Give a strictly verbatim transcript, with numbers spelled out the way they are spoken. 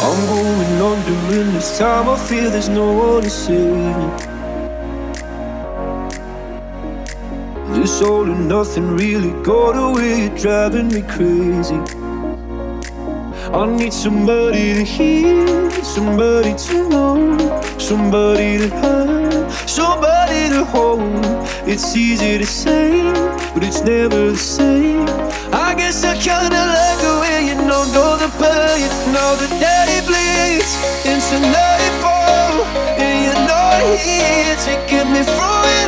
I'm going on during this time. I feel there's no one to save me. This all and nothing really got away. You're driving me crazy. I need somebody to hear, somebody to know, somebody to have, somebody to hold. It's easy to say, but it's never the same. I guess I kinda like the way you know, know the pain. Now the day bleeds into nightfall, and you're not here to get me through it.